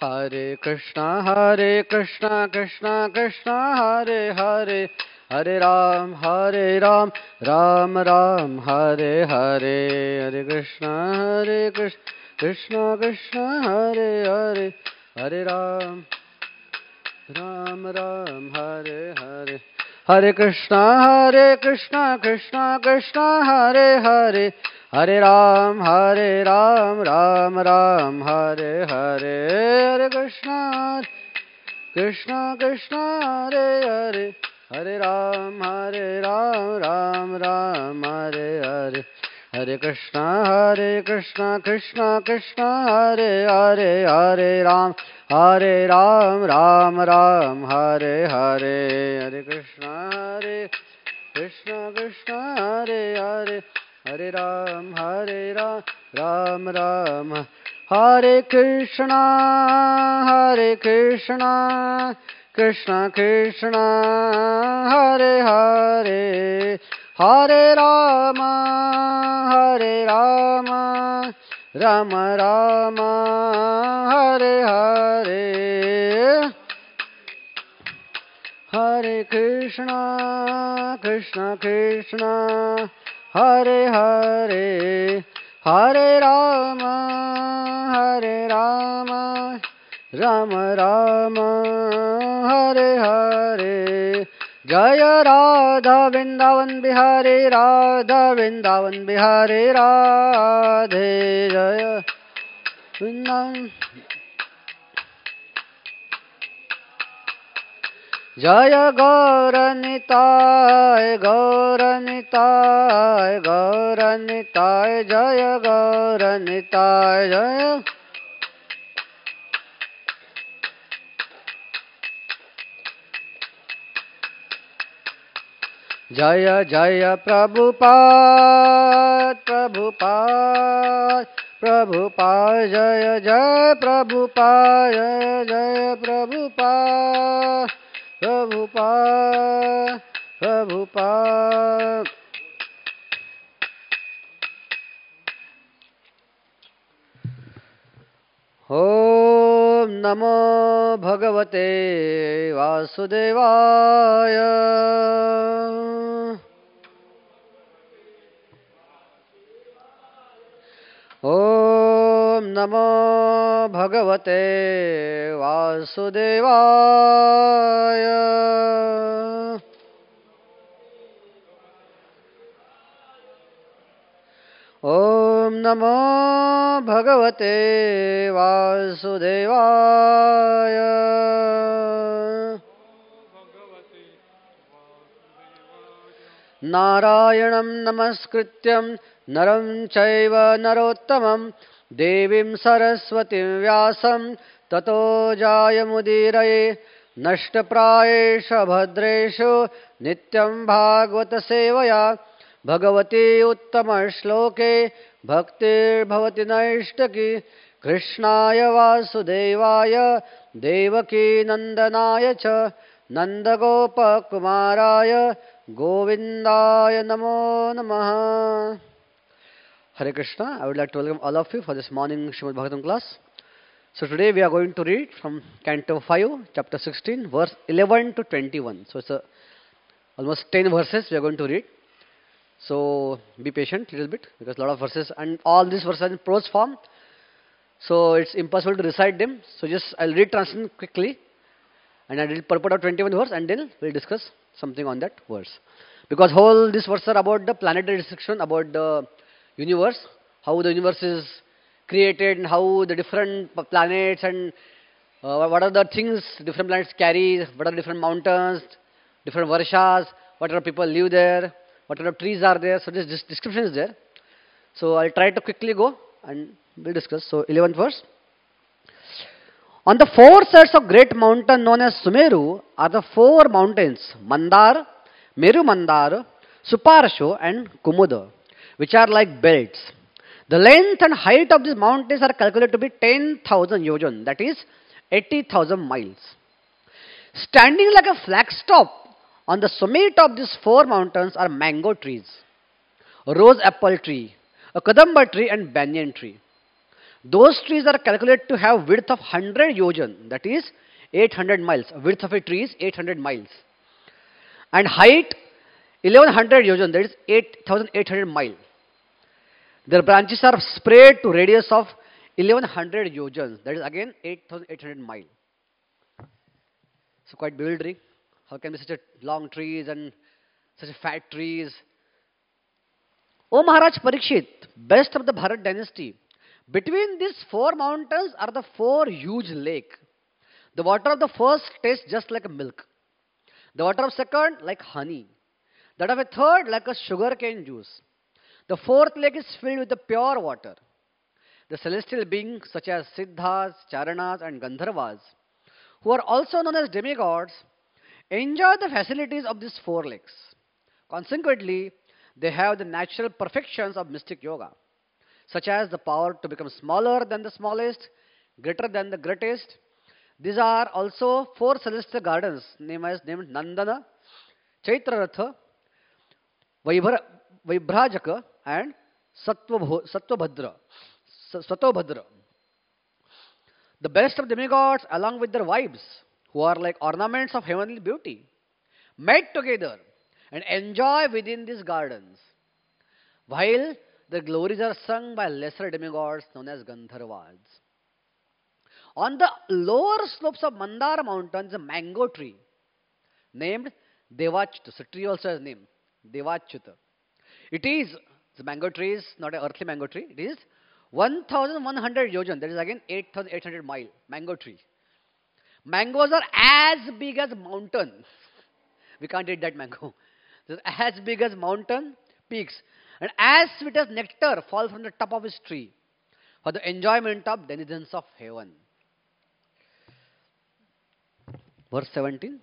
Hare Krishna Krishna Krishna Hare Hare, Hare Ram, Ram Ram, Hare Hare, Hare Krishna Krishna Krishna Hare Hare, Hare Ram, Ram Ram, Hare Hare. Hare Krishna Krishna Krishna Hare Hare, Hare Ram, Ram Ram, Hare Hare, Hare Krishna Krishna Hare Hare, Hare Ram, Ram Ram, Hare Hare, Hare Krishna Krishna Krishna Hare Hare, Hare Ram, Ram Ram, Hare Hare, Hare Krishna Krishna Hare Hare, Hare Ram, Ram Ram. Hare Krishna, Krishna Krishna, Hare Hare, Hare Rama, Rama Rama, Hare Hare. Hare Krishna Krishna, Hare Hare, Hare Rama, Rama Rama, Hare Hare. Jaya Radha Vrindavan Bihari, Radha Vrindavan Bihari, Radhe Jaya Vrindavan. Jaya Gauranitai, Jaya Gauranitai, Jaya. Jaya Jaya Prabhupada, Jaya Jaya Prabhupada, Jaya Prabhupada. Prabhupada. Om Namo Bhagavate Vasudevaya. Om Namo Bhagavate Vasudevaya. Om Namo Bhagavate Vasudevaya. Narayanam Namaskrityam Naram Chaiva Narottamam Devim Saraswatim Vyasam Tato Jayamudiraye Nashtaprayesha Bhadreshu Nityam Bhagavata Sevaya Bhagavati Uttama Shloke Bhaktir Bhavati Naishtaki Krishnaya Vasudevaya Devaki Nandanaya Cha Nandagopa Kumaraya Govindaya Namo Namaha. Hare Krishna. I would like to welcome all of you for this morning Srimad Bhagavatam class. So today we are going to read from Canto 5, chapter 16, verse 11 to 21. So it's almost 10 verses we are going to read. So be patient a little bit because a lot of verses and all these verses are in prose form. So it's impossible to recite them. So just I'll read translation quickly and I will purport out 21 verse and then we'll discuss something on that verse. Because whole these verses are about the planetary description, about the universe, how the universe is created and how the different planets and what are the things different planets carry, what are different mountains, different varshas, what are people live there, what are the trees are there. So this description is there. So I'll try to quickly go and we'll discuss. So 11th verse. On the four sides of great mountain known as Sumeru are the four mountains Mandar, Meru Mandar, Suparsho and Kumuda, which are like belts. The length and height of these mountains are calculated to be 10,000 yojan, that is 80,000 miles. Standing like a flagstaff on the summit of these four mountains are mango trees, a rose apple tree, a kadamba tree and banyan tree. Those trees are calculated to have width of 100 yojan, that is 800 miles. Width of a tree is 800 miles. And height 1100 yojan, that is 8800 miles. Their branches are spread to radius of 1100 yojans, that is again 8800 miles. So quite bewildering. How can be such a long trees and such a fat trees? O Maharaj Parikshit, best of the Bharat dynasty, between these four mountains are the four huge lakes. The water of the first tastes just like milk. The water of second like honey. That of a third like a sugarcane juice. The fourth lake is filled with the pure water. The celestial beings such as Siddhas, Charanas and Gandharvas, who are also known as demigods, enjoy the facilities of these four lakes. Consequently, they have the natural perfections of mystic yoga, such as the power to become smaller than the smallest, greater than the greatest. These are also four celestial gardens named Nandana, Chaitraratha, Vaibhrajaka, and Satvabhadra. The best of demigods, along with their wives, who are like ornaments of heavenly beauty, met together and enjoy within these gardens, while their glories are sung by lesser demigods known as Gandharvas. On the lower slopes of Mandara mountain is a mango tree named Devachyuta. So tree also has name, Devachyuta. It is, the mango tree is not an earthly mango tree, it is 1100 yojan, that is again 8800 mile mango tree. Mangoes are as big as mountain. We can't eat that mango. It's as big as mountain peaks. And as sweet as nectar fall from the top of his tree for the enjoyment of denizens of heaven. Verse 17.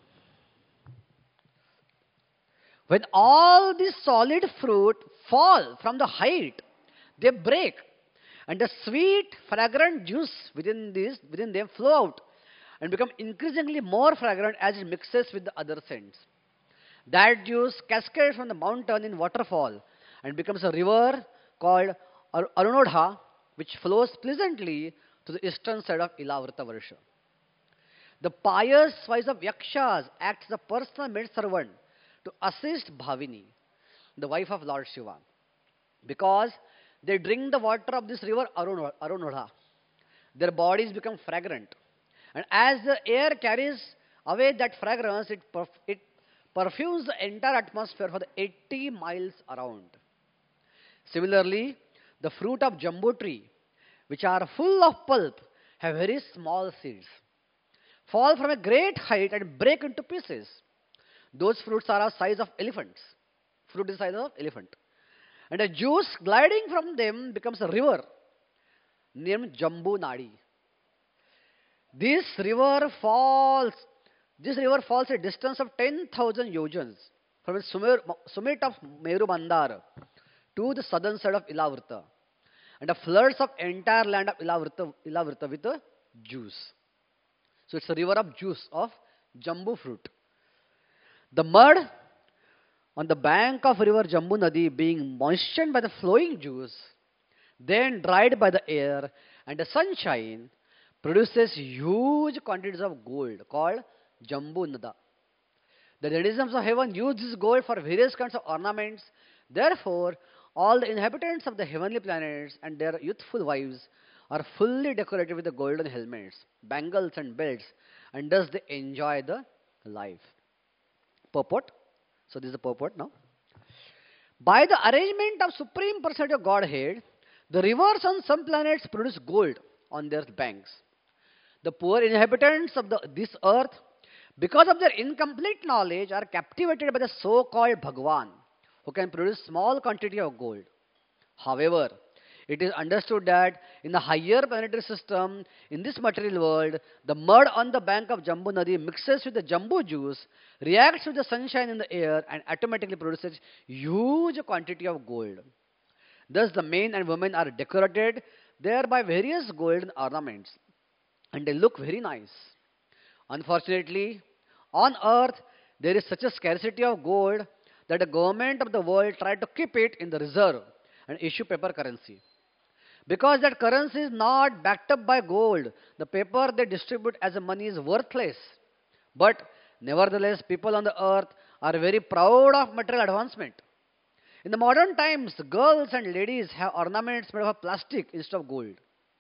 When all these solid fruit fall from the height, they break, and the sweet, fragrant juice within them flow out and become increasingly more fragrant as it mixes with the other scents. That juice cascades from the mountain in waterfall and becomes a river called Arunodha, which flows pleasantly to the eastern side of Ilavrita Varsha. The pious wives of Yakshas act as a personal maidservant to assist Bhavini, the wife of Lord Shiva, because they drink the water of this river Arunodha. Their bodies become fragrant. And as the air carries away that fragrance, it perfumes the entire atmosphere for the 80 miles around. Similarly, the fruit of Jambu tree, which are full of pulp, have very small seeds, fall from a great height and break into pieces. Those fruits are the size of elephants. Fruit is the size of elephant. And the juice gliding from them becomes a river named Jambu Nadi. This river falls a distance of 10,000 yojans from the summit of Meru Mandara to the southern side of Ilavrita, and floods of entire land of Ilavrita with the juice. So it's a river of juice of Jambu fruit. The mud on the bank of river Jambu Nadi being moistened by the flowing juice, then dried by the air and the sunshine, produces huge quantities of gold called Jambu Nada. The denizens of heaven use this gold for various kinds of ornaments. Therefore, all the inhabitants of the heavenly planets and their youthful wives are fully decorated with the golden helmets, bangles and belts, and thus they enjoy the life. Purport. So this is the purport now. By the arrangement of Supreme Personality of Godhead, the rivers on some planets produce gold on their banks. The poor inhabitants of this earth, because of their incomplete knowledge, are captivated by the so-called Bhagwan, who can produce small quantity of gold. However, it is understood that in the higher planetary system, in this material world, the mud on the bank of Jambu Nadi mixes with the Jambu juice, reacts with the sunshine in the air, and automatically produces huge quantity of gold. Thus, the men and women are decorated there by various golden ornaments, and they look very nice. Unfortunately, on earth, there is such a scarcity of gold that the government of the world tried to keep it in the reserve and issue paper currency. Because that currency is not backed up by gold, the paper they distribute as a money is worthless. But nevertheless, people on the earth are very proud of material advancement. In the modern times, girls and ladies have ornaments made of plastic instead of gold.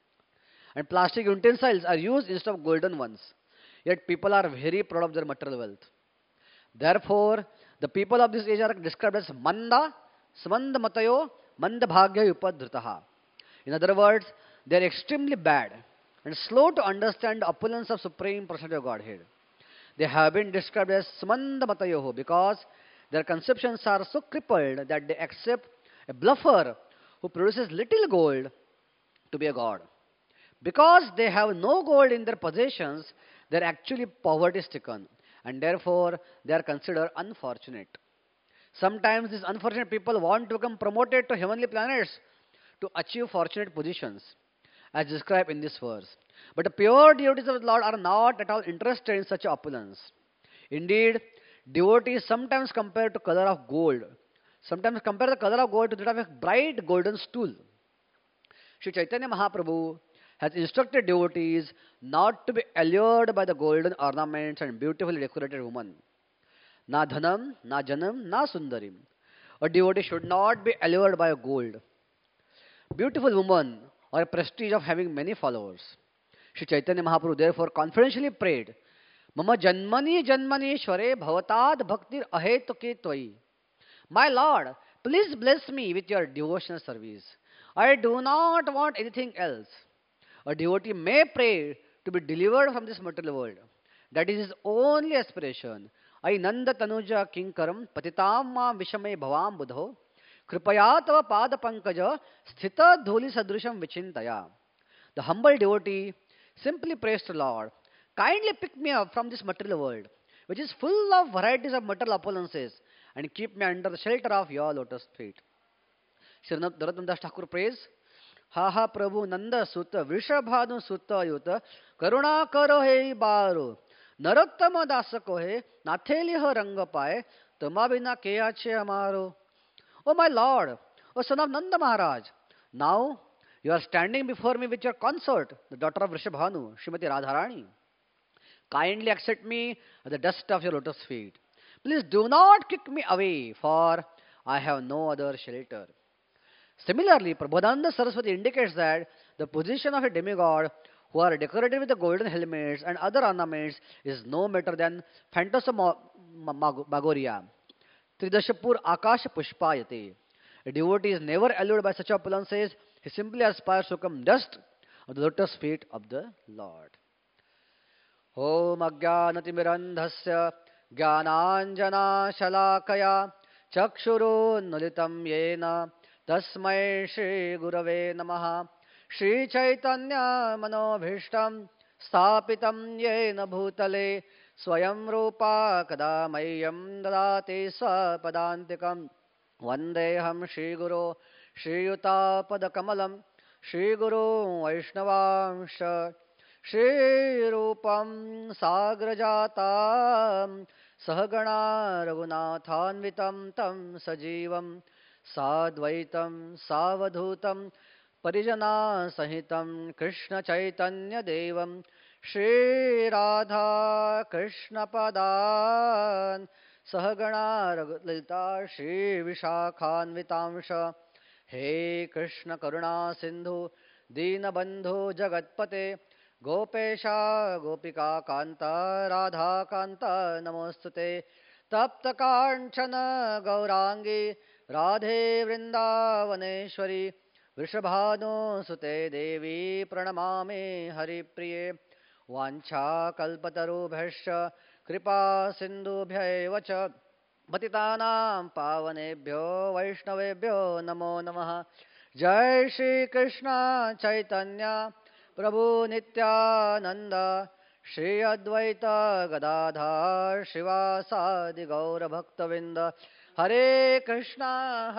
And plastic utensils are used instead of golden ones. Yet people are very proud of their material wealth. Therefore, the people of this age are described as manda, smanda matayo, manda bhagya upadhritaha. In other words, they are extremely bad and slow to understand the opulence of Supreme Personality of Godhead. They have been described as smanda matayoho because their conceptions are so crippled that they accept a bluffer who produces little gold to be a god. Because they have no gold in their possessions, they are actually poverty stricken and therefore they are considered unfortunate. Sometimes these unfortunate people want to become promoted to heavenly planets to achieve fortunate positions, as described in this verse. But the pure devotees of the Lord are not at all interested in such opulence. Indeed, devotees sometimes compare to color of gold. Sometimes compare the color of gold to that of a bright golden stool. Sri Chaitanya Mahaprabhu has instructed devotees not to be allured by the golden ornaments and beautifully decorated women. Na dhanam, na janam, na sundarim. A devotee should not be allured by a gold, beautiful woman, or a prestige of having many followers. Sri Chaitanya Mahaprabhu therefore confidentially prayed, Mama janmani janmani shware bhavatad bhaktir ahetuke tvai. My Lord, please bless me with your devotional service. I do not want anything else. A devotee may pray to be delivered from this material world. That is his only aspiration. I nanda tanuja kinkaram patitam ma vishamay bhavam budho kripaya tava pada pankaja sthita dhuli sadrisham vichintaya. The humble devotee simply prays to Lord, kindly pick me up from this material world, which is full of varieties of material opulences, and keep me under the shelter of your lotus feet. Sri Narottam Das Thakur prays, Ha ha Prabhu Nanda Sutta Vrishabhanu Sutta Yuta Karuna Karo He Baru Narottama Dasa Kohe Natheli Ho Ranga Pae Tamabina Keache Amaro. O my Lord, O son of Nanda Maharaj, now you are standing before me with your consort, the daughter of Vrishabhanu, Srimati Radharani. Kindly accept me at the dust of your lotus feet. Please do not kick me away, for I have no other shelter. Similarly, Prabodhananda Saraswati indicates that the position of a demigod who are decorated with the golden helmets and other ornaments is no better than Phantasmagoria. Tridashapur Akasha Pushpayate. A devotee is never allured by such opulences, he simply aspires to come dust of the lotus feet of the Lord. Om Ajnanatimirandhasya Jnananjana Shalakaya Chakshurunnulitam Yena Tasmai Shri Gurave Namaha Shri Chaitanya Manobhishtam Sthapitam Yena Bhutale Swayam Rupa Kadamayyam Dadati Swapadantikam Vandeham Shri Guru Shri Yuta Padakamalam Shri Guru Vaishnavamsha Shri Rupam Sagrajatam Sahagana Raghunathanvitam Tam Sajivam Sadvaitam Savadhutam Parijana Sahitam Krishna Chaitanya Devam Shri Radha Krishna Padan Sahagana Raghulita Shri Vishakhanvitamsha He Krishna Karuna Sindhu Deenabandhu Jagatpate Gopesha Gopika Kanta Radha Kanta Namostute Tapta Kanchana Gaurangi Radhe Vrindavaneshwari Vrishabhanu Sute Devi Pranamami Hari Priye Vancha Kalpatarubhasya Kripa Sindhubhya Vacha Patitanam Pavanebhyo Vaishnavebhyo Namo Namaha Jai Shri Krishna Chaitanya Prabhu Nityananda Shri Advaita Gadadhar Shivasadi Gaura Bhaktavinda Hare Krishna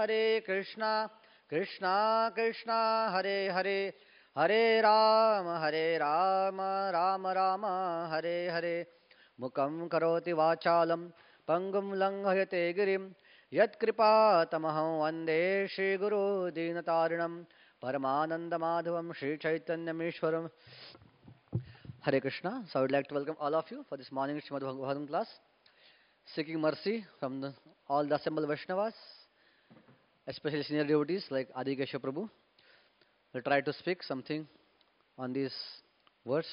Krishna Krishna Hare Hare Hare Rama Rama Rama Hare Hare Mukam Karoti Vachalam Pangum Langhayate Girim Yat Kripa Tamaham Vande Shri Guru Dinatarinam Paramanandamadhavam Sri Chaitanyameshwaram. Hare Krishna. So I would like to welcome all of you for this morning Srimad Bhagavatam class, seeking mercy from all the assembled Vaishnavas, especially senior devotees like Adi Keshav Prabhu. We'll try to speak something on these words.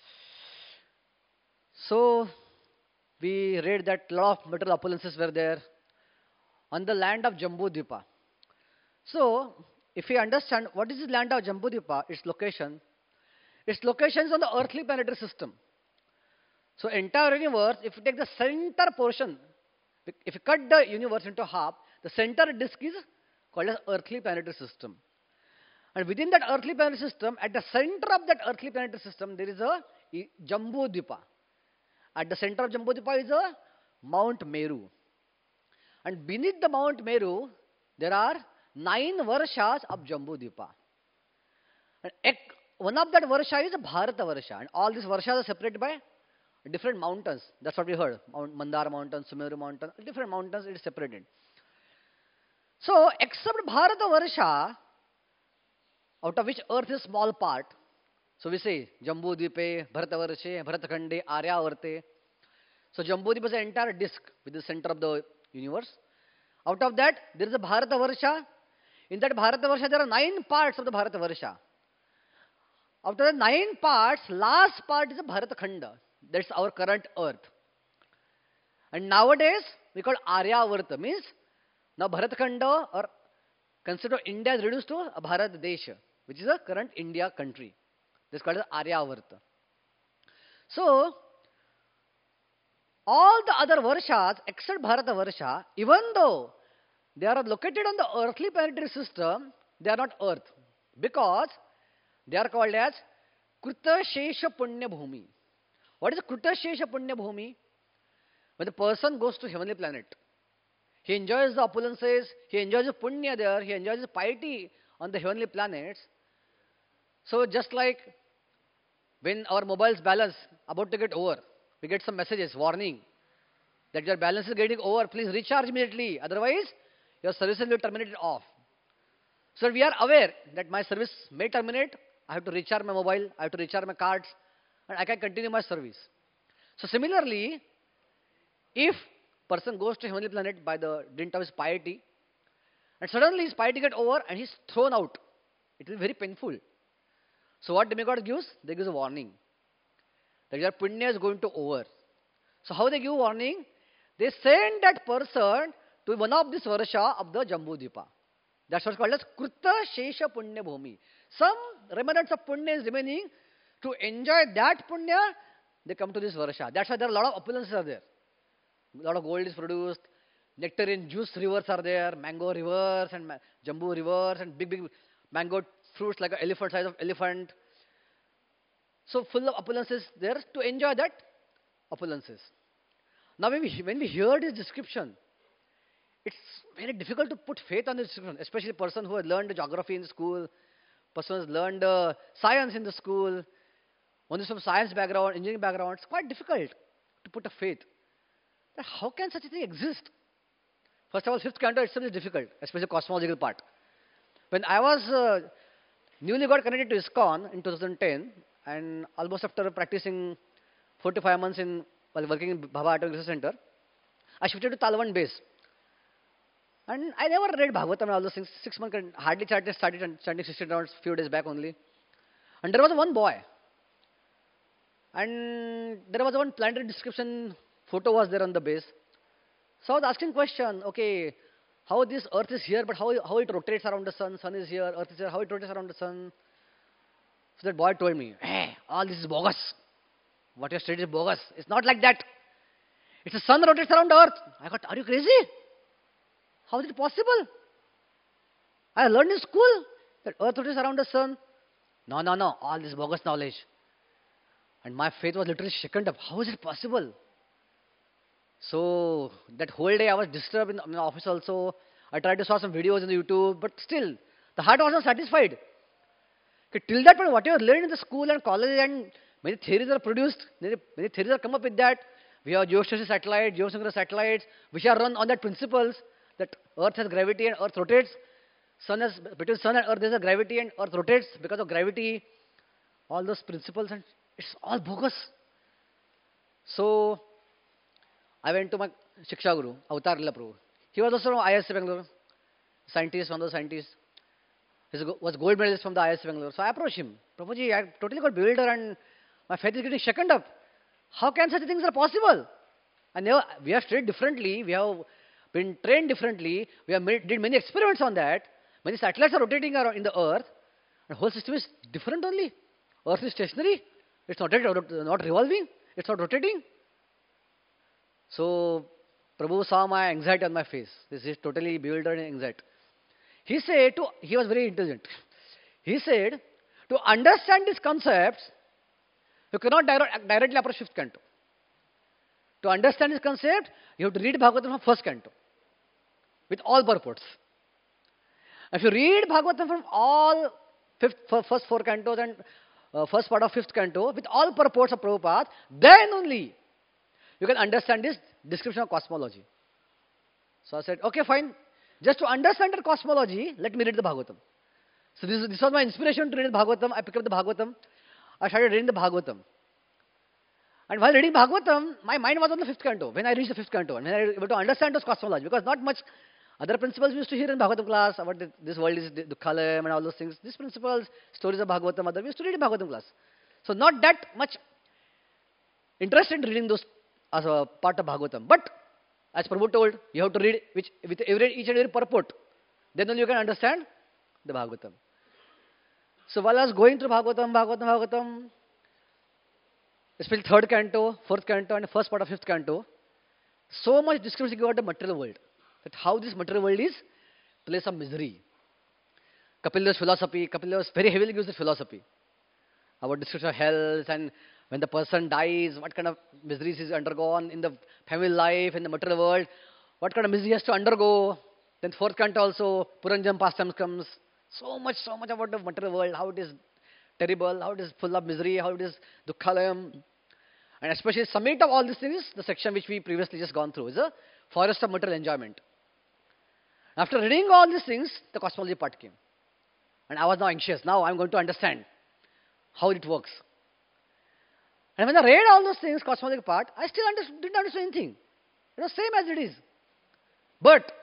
So, we read that a lot of material opulences were there on the land of Jambudvipa. So, if we understand what is the land of Jambudvipa, its location is on the earthly planetary system. So, entire universe, if you take the center portion, if you cut the universe into half, the center disk is called as earthly planetary system. And within that earthly planetary system, at the center of that earthly planetary system, there is a Jambudvipa. At the center of Jambudvipa is a Mount Meru. And beneath the Mount Meru, there are 9 Varshas of Jambudvipa. And one of that Varsha is Bharata Varsha. And all these Varshas are separated by different mountains. That's what we heard. Mandara mountain, Sumeru mountain, different mountains it is separated. So, except Bharata Varsha, out of which earth is a small part. So we say Jambudvipe, Bharatavarshe, Bharatakhande, Aryavarte. So Jambudvipa is an entire disk with the center of the universe. Out of that, there is a Bharatavarsha. In that Bharatavarsha, there are 9 parts of the Bharatavarsha. Out of the 9 parts, last part is a Bharatakhanda. That's our current earth. And nowadays, we call Aryavarta. Means, now Bharatakhanda or consider India is reduced to a Bharat Desha, which is a current India country. This is called as Aryavarta. So, all the other Varshas except Bharata Varsha, even though they are located on the earthly planetary system, they are not earth. Because they are called as Kruta Shesha Punya Bhumi. What is Kruta Shesha Punya Bhumi? When the person goes to heavenly planet, he enjoys the opulences, he enjoys the punya there, he enjoys the piety on the heavenly planets. So just like when our mobile's balance about to get over, we get some messages, warning, that your balance is getting over, please recharge immediately, otherwise your service will be terminated off. So we are aware that my service may terminate, I have to recharge my mobile, I have to recharge my cards, and I can continue my service. So similarly, if person goes to heavenly planet by the dint of his piety, and suddenly his piety get over and he's thrown out, it will be very painful. So what demigod gives? They give a warning that your punya is going to over. So how they give warning? They send that person to one of this Varsha of the Jambudvipa. That's what's called as Kruta Shesha Punya Bhumi. Some remnants of punya is remaining. To enjoy that punya, they come to this Varsha. That's why there are a lot of opulences are there. A lot of gold is produced, nectarine juice rivers are there, mango rivers and jambu rivers and big mango fruits like an elephant size of elephant. So full of opulences there to enjoy that opulences. Now when we hear this description, it's very difficult to put faith on this description, especially a person who has learned geography in the school, person who has learned science in the school, one is from science background, engineering background. It's quite difficult to put a faith. How can such a thing exist? First of all, 5th canto itself is difficult, especially the cosmological part. When I was newly got connected to ISKCON in 2010, and almost after practicing 4 to 5 months while working in Bhabha Atomic Research Center, I shifted to Talwand base. And I never read Bhagavatam and all those things. 6 months, hardly started chanting 60 rounds few days back only. And there was one boy. And there was one planetary description photo was there on the base. So I was asking question, okay, how this earth is here, but how it rotates around the sun is here, earth is here, how it rotates around the sun. So that boy told me, hey, all this is bogus. What you studied is bogus. It's not like that. It's the sun rotates around the earth. I got, are you crazy? How is it possible? I learned in school that earth rotates around the sun. No, all this bogus knowledge. And my faith was literally shaken up. How is it possible? So that whole day I was disturbed in the office also. I tried to saw some videos on the YouTube, but still, the heart was not satisfied. Okay, till that point, what you have learned in the school and college and many theories are produced, many theories are come up with that. We have geostationary satellites, geosynchronous satellites, which are run on that principles that Earth has gravity and Earth rotates. Between sun and earth, there's a gravity, and earth rotates because of gravity. All those principles, and it's all bogus. So I went to my Shiksha Guru, Avatar Lila Prabhu. He was also from ISC Bangalore, scientist, one of those scientists. He was gold medalist from the ISC Bangalore. So I approached him. Prabhuji, I totally got bewildered and my faith is getting shaken up. How can such things are possible? And we have studied differently. We have been trained differently. We have did many experiments on that. Many satellites are rotating around in the earth. And the whole system is different only. Earth is stationary. It's not revolving. It's not rotating. So Prabhu saw my anxiety on my face. This is totally bewildered and anxiety. He was very intelligent. He said, to understand these concepts, you cannot directly approach fifth canto. To understand this concept, you have to read Bhagavatam from first canto with all purports. If you read Bhagavatam from all first four cantos and first part of fifth canto with all purports of Prabhupada, then only you can understand this description of cosmology. So I said, okay, fine. Just to understand the cosmology, let me read the Bhagavatam. So this was my inspiration to read the Bhagavatam. I picked up the Bhagavatam. I started reading the Bhagavatam. And while reading Bhagavatam, my mind was on the fifth canto. When I reached the fifth canto, and when I was able to understand those cosmology, because not much other principles we used to hear in Bhagavatam class about this world is Dukhalayam and all those things. These principles, stories of Bhagavatam, we used to read in Bhagavatam class. So not that much interested in reading those as a part of Bhagavatam. But as Prabhu told, you have to read with each and every purport. Then only you can understand the Bhagavatam. So while I was going through Bhagavatam, especially third canto, fourth canto, and the first part of fifth canto, so much description about the material world. That how this material world is place of misery. Kapil Dev's philosophy, Kapil Dev very heavily gives the philosophy about description of health, and when the person dies, what kind of miseries is undergone in the family life, in the material world, what kind of misery he has to undergo. Then fourth canto also, Puranjam pastimes comes. So much about the material world, how it is terrible, how it is full of misery, how it is Dukhalayam. And especially summit of all these things, the section which we previously just gone through, is the forest of material enjoyment. After reading all these things, the cosmology part came. And I was now anxious. Now I'm going to understand how it works. And when I read all those things, cosmology part, I still didn't understand anything. It was same as it is. But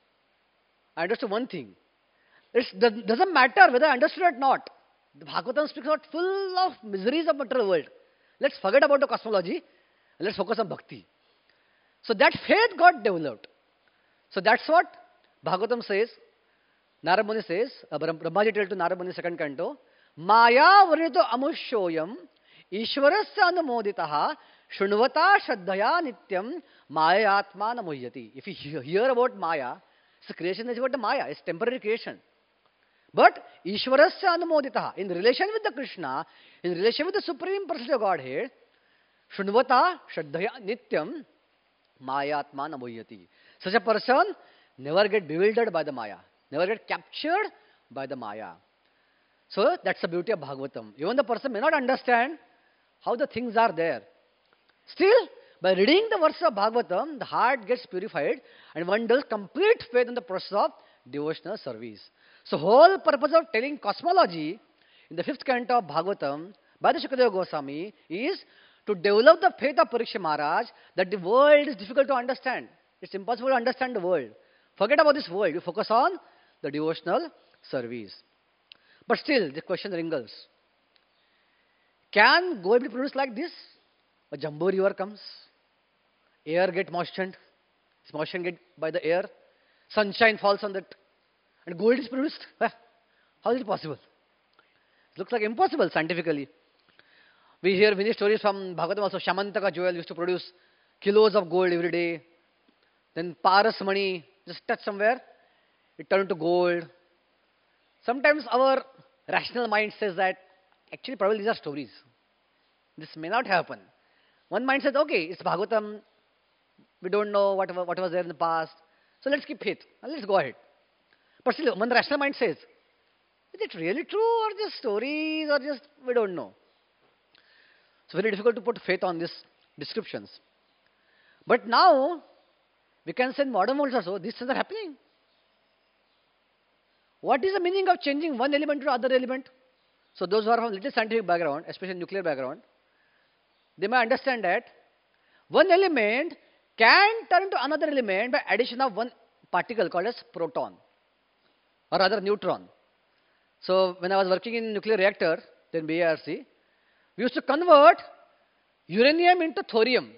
I understood one thing. It doesn't matter whether I understood it or not. The Bhagavatam speaks about full of miseries of material world. Let's forget about the cosmology and let's focus on bhakti. So that faith got developed. So that's what Bhagavatam says. Narad Muni says, Brahmaji told to Narad Muni second canto, Maya varnito amushoyam Ishwarasya anumoditaha Shunvata Shraddhaya Nityam Maya Atma Namuhyati. If you hear about Maya, so creation is about the Maya, it's temporary creation. But Ishwarasya anumoditaha, in relation with the Krishna, in relation with the Supreme Personality of Godhead, Shunvata Shraddhaya Nityam Maya Atma Namuhyati. Such a person never get bewildered by the Maya, never get captured by the Maya. So that's the beauty of Bhagavatam. Even the person may not understand how the things are there. Still, by reading the verses of Bhagavatam, the heart gets purified and one does complete faith in the process of devotional service. So whole purpose of telling cosmology in the fifth canto of Bhagavatam by the Shukadeva Goswami is to develop the faith of Parikshit Maharaj that the world is difficult to understand. It's impossible to understand the world. Forget about this world. You focus on the devotional service. But still, the question wrinkles. Can gold be produced like this? A Jambu river comes, air get moistened, this moisture get by the air, sunshine falls on that, and gold is produced. How is it possible? It looks like impossible scientifically. We hear many stories from Bhagavatam also. Shamantaka jewel used to produce kilos of gold every day. Then Paras money, just touch somewhere, it turned to gold. Sometimes our rational mind says that actually probably these are stories. This may not happen. One mind says, okay, it's Bhagavatam. We don't know what was there in the past. So let's keep faith. And let's go ahead. But still, one rational mind says, is it really true or just stories or just, we don't know. It's very difficult to put faith on these descriptions. But now, we can say in modern world also, these things are happening. What is the meaning of changing one element to other element? So those who are from little scientific background, especially nuclear background, they may understand that one element can turn to another element by addition of one particle called as proton or rather neutron. So when I was working in nuclear reactor, then BARC, we used to convert uranium into thorium.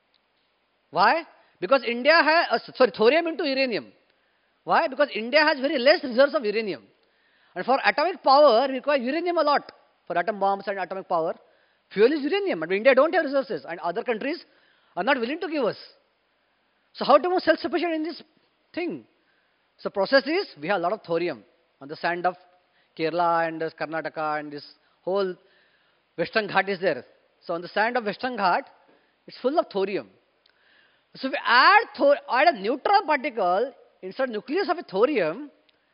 Why? Because India has, thorium into uranium. Why? Because India has very less reserves of uranium. And for atomic power, we require uranium a lot. For atom bombs and atomic power, fuel is uranium. But India don't have resources. And other countries are not willing to give us. So how to be self-sufficient in this thing? So process is, we have a lot of thorium on the sand of Kerala and Karnataka and this whole Western Ghat is there. So on the sand of Western Ghat, it's full of thorium. So if we add a neutron particle inside nucleus of a thorium,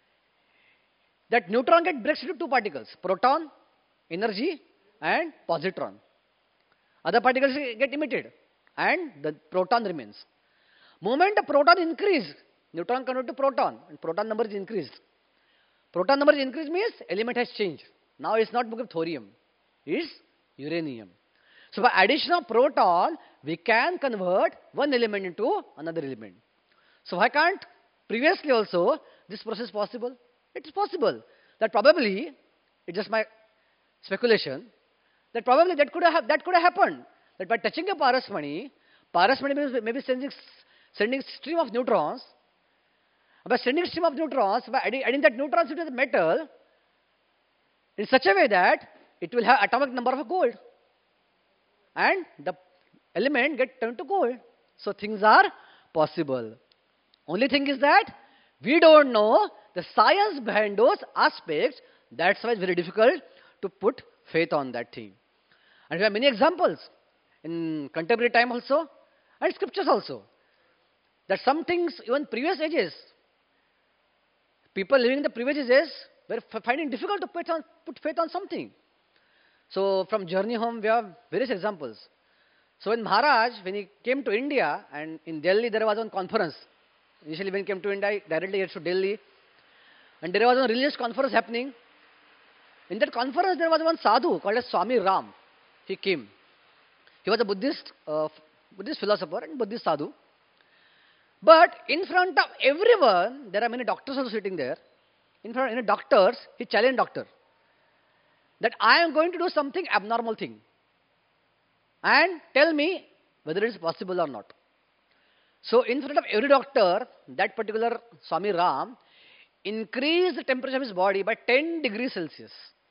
that neutron breaks into two particles, proton, energy, and positron. Other particles get emitted, and the proton remains. Moment the proton increase, neutron convert to proton, and proton number is increased. Proton number is increased means element has changed. Now it's not become thorium, it's uranium. So by addition of proton, we can convert one element into another element. So why can't previously also this process possible? It is possible. That probably, it's just my speculation, that probably that could have happened. That by touching a parasmani may be sending stream of neutrons. By sending stream of neutrons, by adding that neutrons into the metal, in such a way that it will have atomic number of gold. And the element get turned to gold. So things are possible. Only thing is that we don't know the science behind those aspects. That's why it's very difficult to put faith on that thing. And we have many examples in contemporary time also and scriptures also. That some things, even previous ages, people living in the previous ages were finding difficult to put faith on something. So from journey home, we have various examples. So when Maharaj, when he came to India, and in Delhi there was one conference. Initially when he came to India, directly he to Delhi. And there was a religious conference happening. In that conference there was one sadhu called as Swami Ram. He came. He was a Buddhist philosopher and Buddhist sadhu. But in front of everyone, there are many doctors also sitting there. In front of doctors, he challenged doctor that I am going to do something abnormal thing. And tell me whether it is possible or not. So in front of every doctor, that particular Swami Ram increased the temperature of his body by 10 degrees Celsius.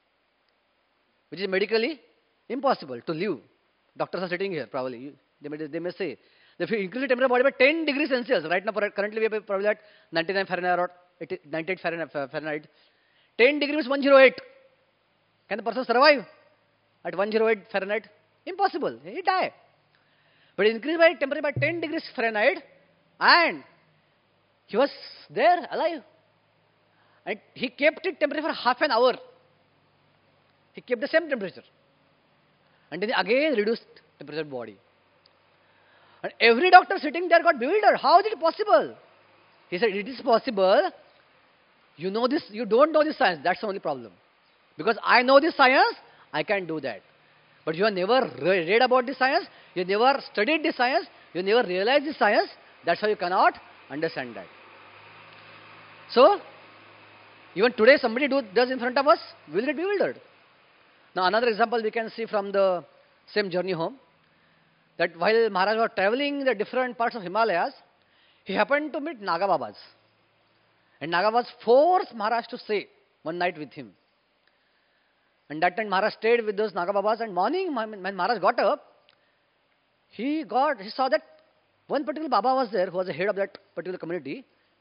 Which is medically impossible to live. Doctors are sitting here probably. They may say, if you increase the temperature of the body by 10 degrees Celsius, right now currently we are probably at 99 Fahrenheit or 98 Fahrenheit. 10 degrees is 108. Can the person survive at 108 Fahrenheit? Impossible. He die. But increased by temperature by 10 degrees Fahrenheit and he was there alive. And he kept it temperature for half an hour. He kept the same temperature. And then again reduced temperature of the body. And every doctor sitting there got bewildered. How is it possible? He said, it is possible. You know this, you don't know this science. That's the only problem. Because I know this science, I can do that. But you have never read about this science, you have never studied this science, you have never realized this science, that's why you cannot understand that. So, even today somebody does in front of us, we will get bewildered. Now another example we can see from the same journey home, that while Maharaj was traveling in the different parts of Himalayas, he happened to meet Naga Babas. And Naga Babas forced Maharaj to stay one night with him. And that time Maharaj stayed with those Naga Babas, and morning when Maharaj got up, he saw that one particular Baba was there who was the head of that particular community.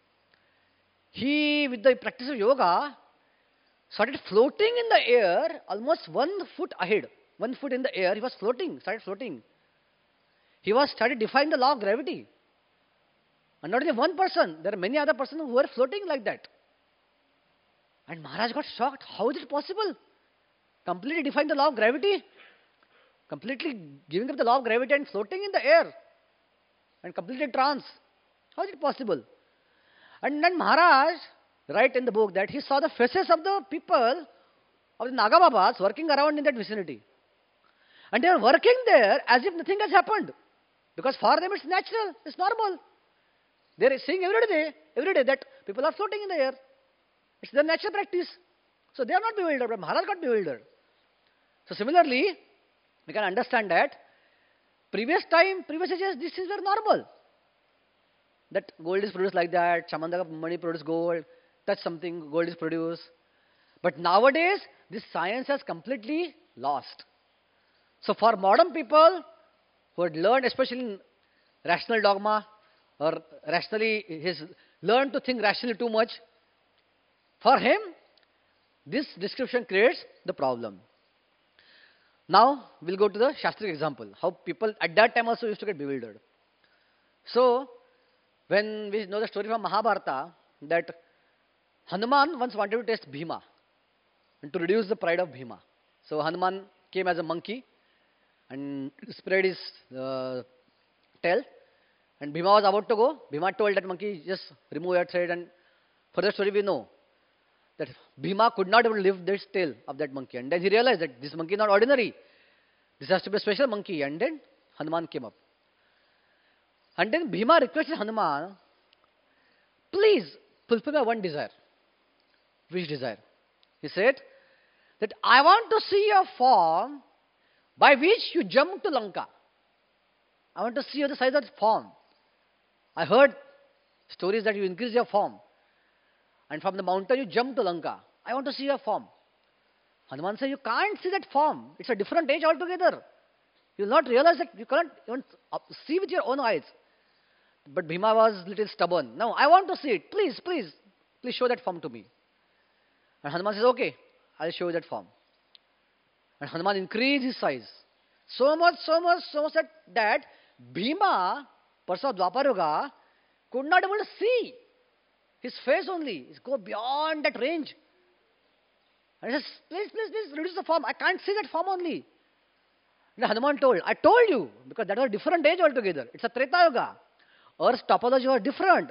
He, with the practice of yoga, started floating in the air almost 1 foot ahead. 1 foot in the air, he was started floating. He started defying the law of gravity. And not only one person, there are many other persons who were floating like that. And Maharaj got shocked. How is it possible? Completely defying the law of gravity. Completely giving up the law of gravity and floating in the air. And completely trance. How is it possible? And then Maharaj write in the book that he saw the faces of the people of the Naga Babas working around in that vicinity. And they are working there as if nothing has happened. Because for them it's natural, it's normal. They are seeing every day that people are floating in the air. It's their natural practice. So they are not bewildered, but Maharaj got bewildered. So similarly, we can understand that previous ages, these things were normal. That gold is produced like that, Chamanda money produces gold, touch something, gold is produced. But nowadays, this science has completely lost. So for modern people who had learned, especially in rational dogma, or rationally, he's learned to think rationally too much, for him, this description creates the problem. Now, we'll go to the Shastric example, how people at that time also used to get bewildered. So, when we know the story from Mahabharata, that Hanuman once wanted to test Bhima and to reduce the pride of Bhima. So, Hanuman came as a monkey and spread his tail, and Bhima was about to go. Bhima told that monkey, just remove your head, and for the story we know that Bhima could not even lift this tail of that monkey. And then he realized that this monkey is not ordinary. This has to be a special monkey. And then Hanuman came up. And then Bhima requested Hanuman, please fulfill my one desire. Which desire? He said that I want to see your form by which you jump to Lanka. I want to see the size of the form. I heard stories that you increase your form. And from the mountain you jump to Lanka. I want to see your form. Hanuman said, you can't see that form. It's a different age altogether. You will not realize that you can't even see with your own eyes. But Bhima was a little stubborn. No, I want to see it. Please show that form to me. And Hanuman says, okay, I'll show you that form. And Hanuman increased his size. So much that Bhima, person of Dwapar Yuga, could not able to see his face only. It go beyond that range. And he says, please, reduce the form. I can't see that form only. And Hanuman told, I told you, because that was a different age altogether. It's a Treta Yuga. Earth's topology was different.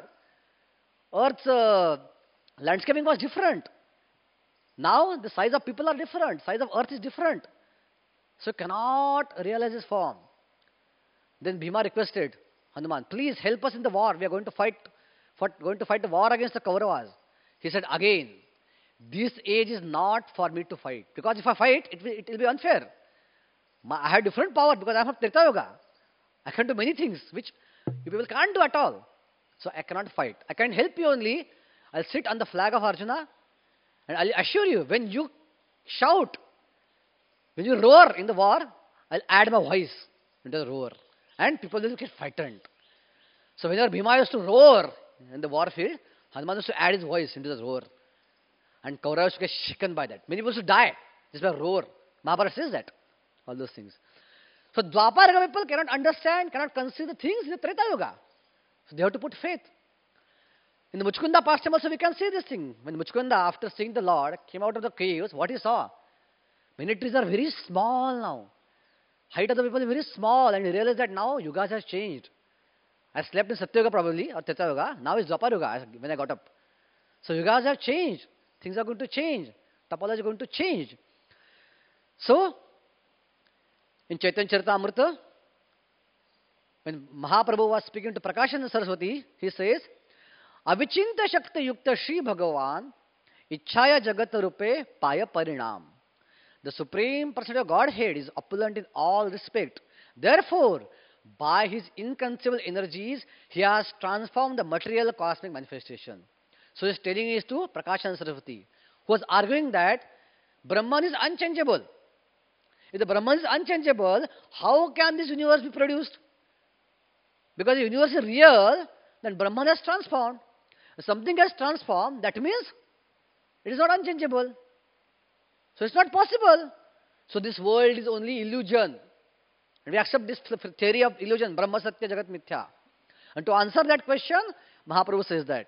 Earth's landscaping was different. Now, the size of people are different. Size of earth is different. So, cannot realize his form. Then Bhima requested Hanuman, please help us in the war. We are going to fight the war against the Kauravas. He said, again, this age is not for me to fight. Because if I fight, it will be unfair. I have different power because I am of Treta Yuga. I can do many things which you people can't do at all. So I cannot fight. I can help you only. I'll sit on the flag of Arjuna. And I'll assure you, when you shout, when you roar in the war, I'll add my voice into the roar. And people will get frightened. So whenever Bhima used to roar in the war field, Hanuman used to add his voice into the roar. And Kauravas used to get shaken by that. Many people used to die just by roar. Mahabharata says that. All those things. So Dwapar Yuga people cannot understand, cannot conceive the things in the Treta Yuga. So they have to put faith. In the Muchkunda pastime also we can see this thing. When Muchkunda, after seeing the Lord, came out of the caves, what he saw? Many trees are very small now. Height of the people is very small, and he realized that now Yugas has changed. I slept in Satya Yuga probably, or Treta Yuga. Now it's Dwapar Yuga when I got up. So Yugas have changed. Things are going to change. Topology is going to change. So, in Chaitanya Charitamrita, when Mahaprabhu was speaking to Prakashananda Saraswati, he says, Avichinta Shakta Yukta Shri Bhagavan Ichhaya Jagata Rupe Paya Parinam. The Supreme Personality of Godhead is opulent in all respect. Therefore, by his inconceivable energies, he has transformed the material cosmic manifestation. So he's telling this to Prakashananda Saraswati, who was arguing that Brahman is unchangeable. If the Brahman is unchangeable, how can this universe be produced? Because the universe is real, then Brahman has transformed. If something has transformed, that means it is not unchangeable. So it's not possible. So this world is only illusion. And we accept this theory of illusion, Brahma Satya Jagat Mithya. And to answer that question, Mahaprabhu says that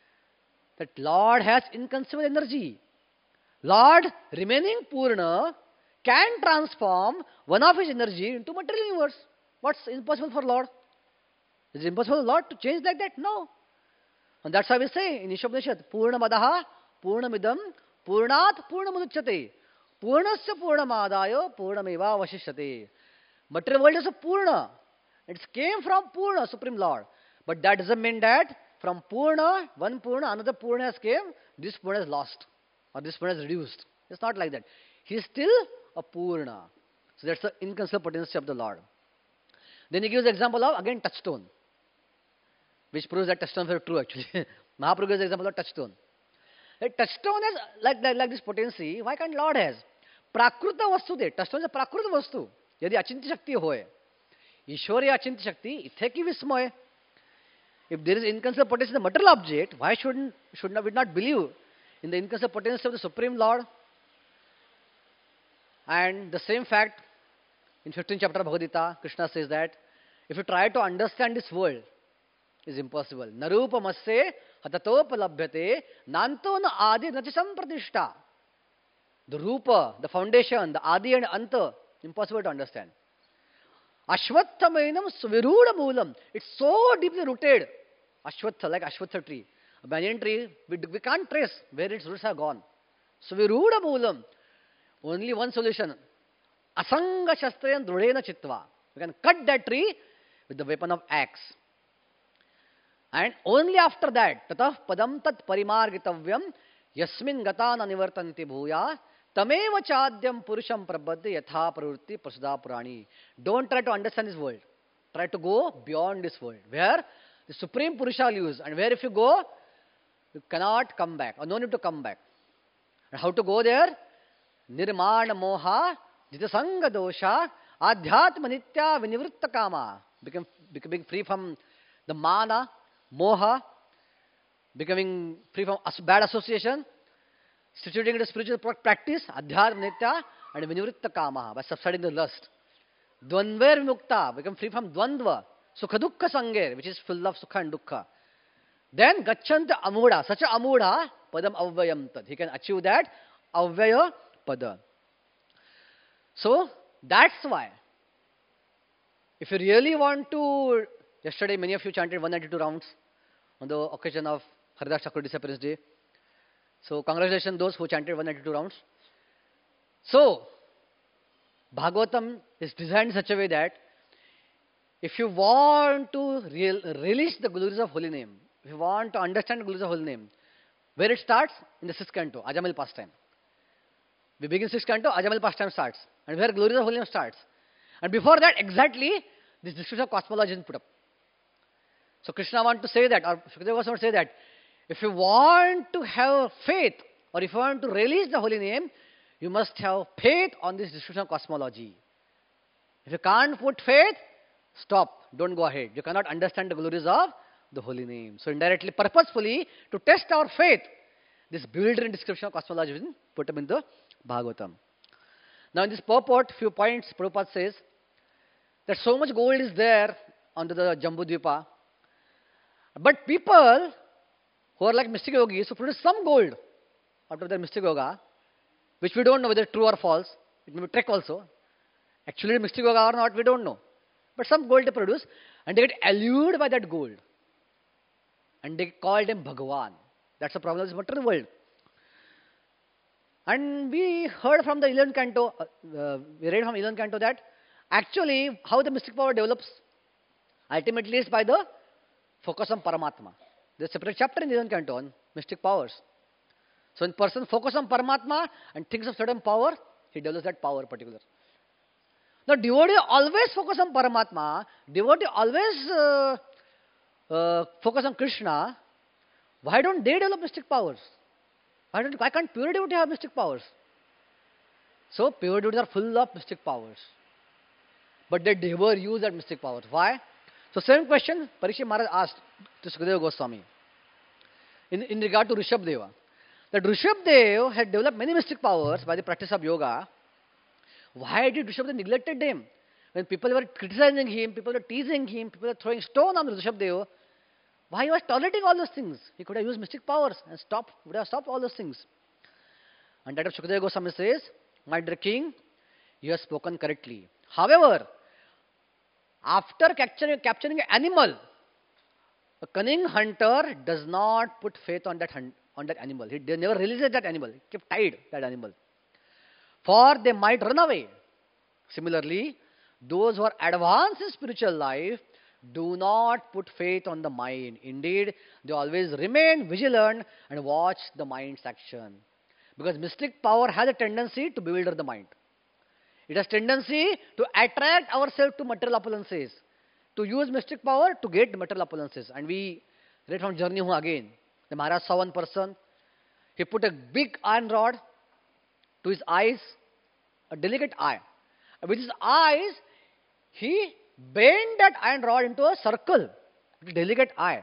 Lord has inconceivable energy. Lord, remaining Purna, can transform one of his energy into material universe. What's impossible for Lord? Is it impossible for Lord to change like that? No. And that's how we say in Ishopanishad, Purnamadaha, Purnamidam, Purnat, Purnamuduchyate, Purnasya Purnamadayo, Purnameva Vashishyate. Material world is a Purna. It came from Purna, Supreme Lord. But that doesn't mean that from Purna, one Purna, another Purna has came, this Purna is lost. Or this Purna is reduced. It's not like that. He is still a Purna. So that's the inconceivable potency of the Lord. Then he gives the example of, again, touchstone. Which proves that touchstone is true actually. Mahaprabhu gives the example of touchstone. A touchstone is like this potency. Why can't Lord has? Prakruta vastu de. Touchstone is a prakruta vastu. Yadi achinti shakti hoye. Ishwarya achinti shakti, ithe ki vismoy. If there is inconceivable potency in the material object, why should we not believe in the inconceivable potency of the Supreme Lord? And the same fact, in 15th chapter of Bhagavad Gita, Krishna says that if you try to understand this world, it's impossible. Narupamasye hatatopalabhyate nanto na adi nachi sampradishta. The rupa, the foundation, the adi and anta, impossible to understand. Ashwattha suviruda moolam. It's so deeply rooted. Ashwattha, like Ashwattha tree. A banyan tree, we can't trace where its roots have gone. Suviruda moolam. Only one solution. Asanga shastrayan drudena chitva. We can cut that tree with the weapon of axe. And only after that, tatah padam tat parimargitavyam yasmin gata na nivartanti bhuya tameva chadyam purusham prabhadde yatha pravrutti prasada purani. Don't try to understand this world. Try to go beyond this world, where the Supreme Purusha lives, and where if you go, you cannot come back, or no need to come back. And how to go there? Nirmana moha, jitasanga dosha, adhyatma nitya vinivritta kama. Becoming free from the mana, moha, becoming free from bad association, situating into spiritual practice, adhyatma nitya, and vinivritta kama, by subsiding the lust. Dvandver vimukta, become free from dvandva, sukha dukkha sanger, which is full of sukha and dukkha. Then gacchanta amudha, such a amudha, padam avvayam tad. He can achieve that avvaya pada. So, that's why, if you really want to, yesterday many of you chanted 192 rounds on the occasion of Haridas Thakur Disappearance Day. So, congratulations those who chanted 192 rounds. So, Bhagavatam is designed in such a way that if you want to release the glories of holy name, if you want to understand the glories of holy name, where it starts? In the 6th canto, Ajamil pastime. We begin 6th canto, Ajamil pastime starts. And where glories of holy name starts. And before that, exactly, this description of cosmology is put up. So Krishna wants to say that, or Shukadeva wants to say that, if you want to have faith, or if you want to release the holy name, you must have faith on this description of cosmology. If you can't put faith, stop, don't go ahead. You cannot understand the glories of the holy name. So indirectly, purposefully, to test our faith, this bewildering description of cosmology is put up in the Bhagavatam. Now in this purport, few points Prabhupada says that so much gold is there onto the Jambudvipa, but people who are like mystic yogis who produce some gold out of their mystic yoga, which we don't know whether true or false, it may be trick also. Actually mystic yoga or not, we don't know. But some gold they produce, and they get allured by that gold. And they call them Bhagavan. That's the problem of this material world. And we heard from the 11th canto, we read from 11th canto that actually how the mystic power develops ultimately is by the focus on Paramatma. There's a separate chapter in the 11th canto on mystic powers. So when person focus on Paramatma and thinks of certain power, he develops that power particular. Now devotee always focus on Paramatma, devotee always focus on Krishna. Why don't they develop mystic powers? Why can't pure devotee have mystic powers? So pure devotees are full of mystic powers. But they never use that mystic powers. Why? So same question Parikshit Maharaj asked to Sukadeva Goswami in regard to Rishabdeva. That Rishabdeva had developed many mystic powers by the practice of yoga. Why did Rishabdeva neglected them? When people were criticizing him, people were teasing him, people were throwing stone on Rishabdeva, why he was tolerating all those things? He could have used mystic powers and would have stopped all those things. And that of Shukadeva Goswami says, my dear king, you have spoken correctly. However, after capturing an animal, A cunning hunter does not put faith on on that animal. They never releases that animal. He kept tied that animal. For they might run away. Similarly, those who are advanced in spiritual life do not put faith on the mind. Indeed, they always remain vigilant and watch the mind's action. Because mystic power has a tendency to bewilder the mind. It has tendency to attract ourselves to material opulences, to use mystic power to get material opulences. And we read from Journey Home again. The Maharaj saw one person. He put a big iron rod to his eyes, a delicate eye. With his eyes, he bent that iron rod into a circle, with a delicate eye.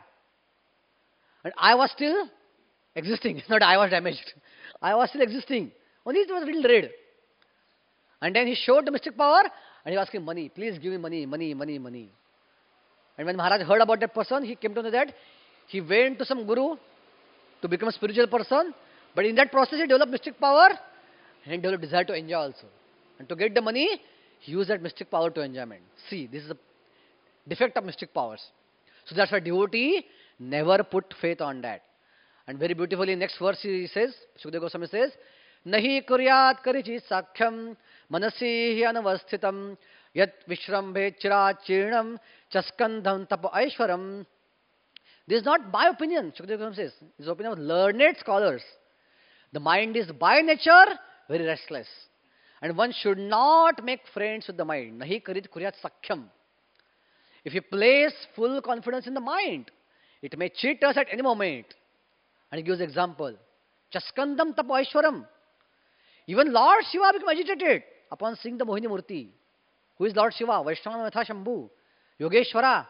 And eye was still existing. It's not eye was damaged. Eye was still existing. Only it was a little red. And then he showed the mystic power and he was asking money. Please give me money, money, money, money. And when Maharaj heard about that person, he came to know that he went to some guru to become a spiritual person. But in that process, he developed mystic power and he developed desire to enjoy also. And to get the money, he used that mystic power to enjoyment. See, this is the defect of mystic powers. So that's why devotee never put faith on that. And very beautifully, next verse he says, Shukadeva Goswami says, Nahi kuryat karichi sakhyam manasi hi anavasthitam yat vishrambhe chirat chirnam chaskandham tap aishwaram. This is not my opinion, Shukadeva Goswami says. This is the opinion of learned scholars. The mind is by nature very restless. And one should not make friends with the mind. Nahi karit kuryat sakhyam. If you place full confidence in the mind, it may cheat us at any moment. And he gives example. Chaskandam tapo aishwaram. Even Lord Shiva became agitated upon seeing the Mohini Murti. Who is Lord Shiva? Vaishnava Matha Shambhu. Yogeshwara.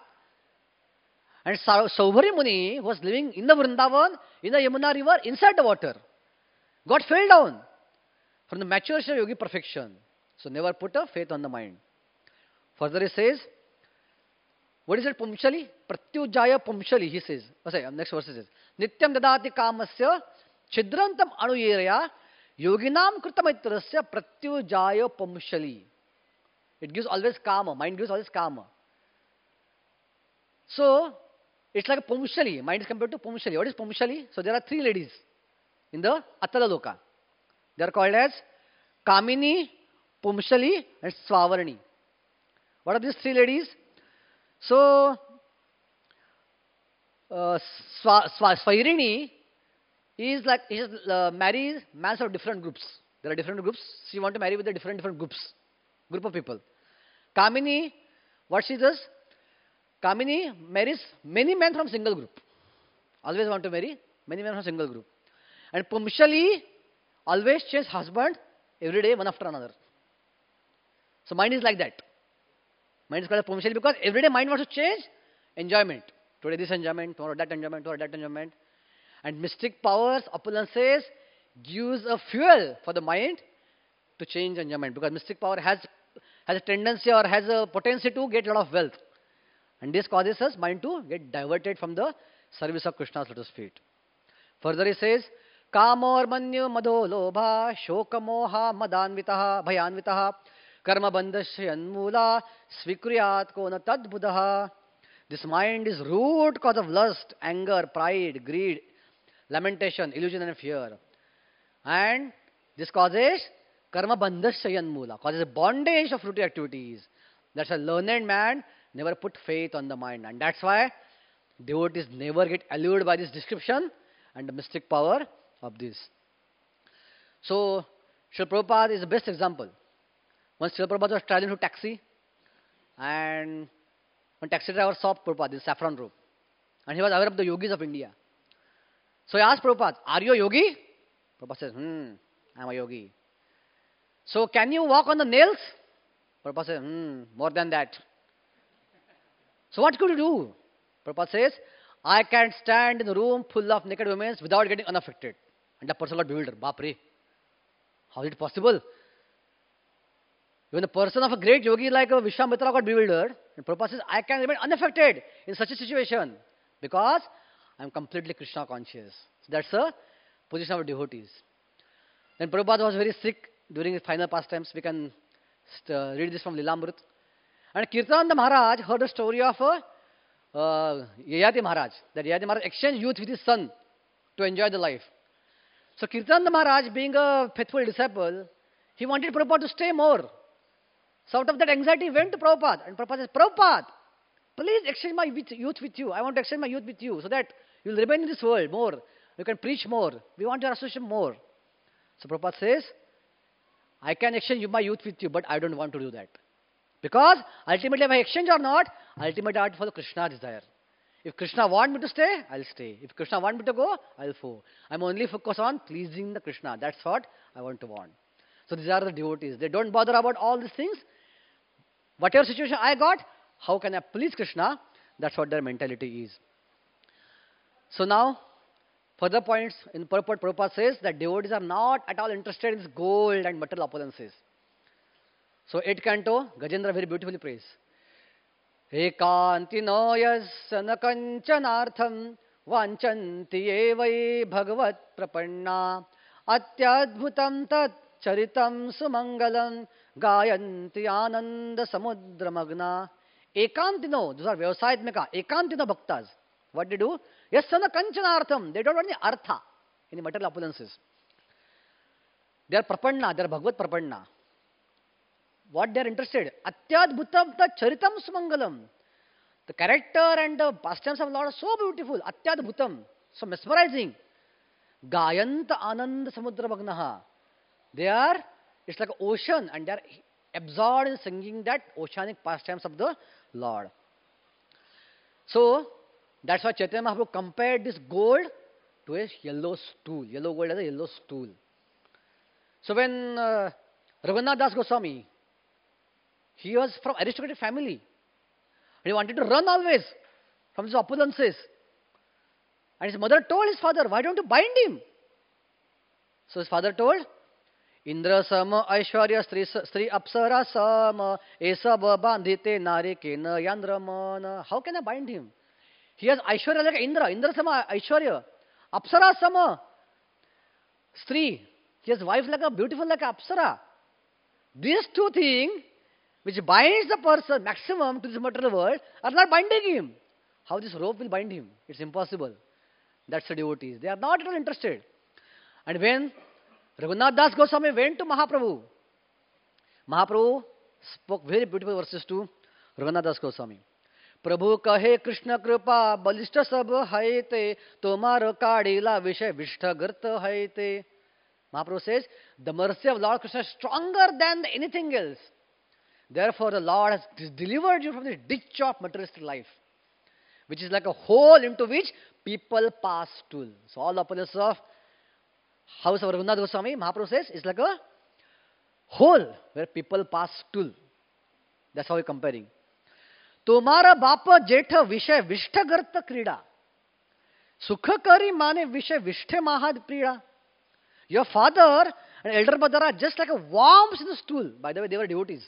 And Saubhari Muni was living in the Vrindavan, in the Yamuna river, inside the water. Got fell down from the maturation of yogi perfection. So never put a faith on the mind. Further he says, what is it? Pumshali? Pratyujaya Pumshali, he says. Next verse says, Nityam dadati kamasya chidrantam anuyeraya yoginam kritamitrasya pratyujaya Pumshali. It gives always karma. Mind gives always karma. So, it's like a Pumshali. Mind is compared to Pumshali. What is Pumshali? So there are three ladies in the Atala Loka. They are called as Kamini, Pumshali and Swavarni. What are these three ladies? So, Svairini is like, he marries men of different groups. There are different groups. She wants to marry with a different group of people. Kamini, what she does? Kamini marries many men from single group. Always want to marry many men from single group. And Pumshali always change husband every day, one after another. So mind is like that. Mind is called Pumshali because every day mind wants to change enjoyment. Today this enjoyment, tomorrow that enjoyment, tomorrow that enjoyment. And mystic powers, opulences, gives a fuel for the mind to change enjoyment. Because mystic power has a tendency or has a potency to get a lot of wealth. And this causes us mind to get diverted from the service of Krishna's lotus feet. Further he says, Kamor manyu madho lobha shoka moha madanvitaha bhayanvitaha karma bandhasya anmula svikriyat kona tad buddha. This mind is root cause of lust, anger, pride, greed, lamentation, illusion and fear. And this causes karma bandhasya anmula, causes a bondage of fruitive activities. That's a learned man never put faith on the mind. And that's why devotees never get allured by this description and the mystic power of this. So, Srila Prabhupada is the best example. Once Srila Prabhupada was traveling to taxi, and one taxi driver saw Prabhupada, this saffron robe, and he was aware of the yogis of India. So he asked Prabhupada, are you a yogi? Prabhupada says, I'm a yogi. So can you walk on the nails? Prabhupada says, more than that. So what could you do? Prabhupada says, I can stand in a room full of naked women without getting unaffected. And the person got bewildered. Bapre, how is it possible? Even a person of a great yogi like Vishwamitra got bewildered. And Prabhupada says, I can remain unaffected in such a situation because I am completely Krishna conscious. So that's the position of devotees. Then Prabhupada was very sick during his final pastimes. We can read this from Lilamrut. And Kirtananda Maharaj heard a story of Yayati Maharaj. That Yayati Maharaj exchanged youth with his son to enjoy the life. So Kirtananda Maharaj, being a faithful disciple, he wanted Prabhupada to stay more. So out of that anxiety, he went to Prabhupada. And Prabhupada says, Prabhupada, please exchange my youth with you. I want to exchange my youth with you so that you will remain in this world more. You can preach more. We want your association more. So Prabhupada says, I can exchange my youth with you, but I don't want to do that. Because ultimately, if I exchange or not, ultimately I have to follow Krishna's desire. If Krishna wants me to stay, I'll stay. If Krishna wants me to go, I'll go. I'm only focused on pleasing the Krishna. That's what I want to want. So these are the devotees. They don't bother about all these things. Whatever situation I got, how can I please Krishna? That's what their mentality is. So now, further points in purport, Prabhupada says that devotees are not at all interested in this gold and material opulences. So 8th canto, Gajendra very beautifully prays. Ekantino yasana kanchanartham vanchanti evai bhagavat prapanna atyadbhutam tat charitam sumangalam gayanti ananda samudra magna. Ekantino, those are Vyavasayatmika, Ekantino bhaktas. What they do? Yasana kanchanartham. They don't want any artha, any material opulences. They are prapanna, they are bhagavat prapanna. What they are interested? Atyadbhutam ta charitam sumangalam. The character and the pastimes of the Lord are so beautiful. Atyadbhutam. So mesmerizing. Gayanta ananda samudra magnaha. They are, it's like an ocean and they are absorbed in singing that oceanic pastimes of the Lord. So, that's why Chaitanya Mahaprabhu compared this gold to a yellow stool. Yellow gold as a yellow stool. So when Raghunath Das Goswami, he was from aristocratic family. And he wanted to run always from his opulences. And his mother told his father, why don't you bind him? So his father told, Indra sama Aishwarya Sri Apsara sama Esaba bandhite narikena yandramana. How can I bind him? He has Aishwarya like Indra. Indra sama Aishwarya. Apsara sama Sri. He has wife like a beautiful like a Apsara. These two things which binds the person maximum to this material world are not binding him. How this rope will bind him? It's impossible. That's the devotees. They are not at all interested. And when Raghunath Das Goswami went to Mahaprabhu, Mahaprabhu spoke very beautiful verses to Raghunath Das Goswami. Prabhu kahe Krishna kripa balishta sab haite tomar kadila vishay vishtha garta haite. Mahaprabhu says, the mercy of Lord Krishna is stronger than anything else. Therefore, the Lord has delivered you from the ditch of materialistic life, which is like a hole into which people pass to. So, all the opponents of house of Raghunath Goswami, Mahaprabhu says, is like a hole where people pass to. That's how he's comparing. Tomara bapa jetha vishay vishtha garta krida. Sukha kari mane vishay vishthe mahad prida. Your father and elder brother are just like a worms in the stool. By the way, they were devotees.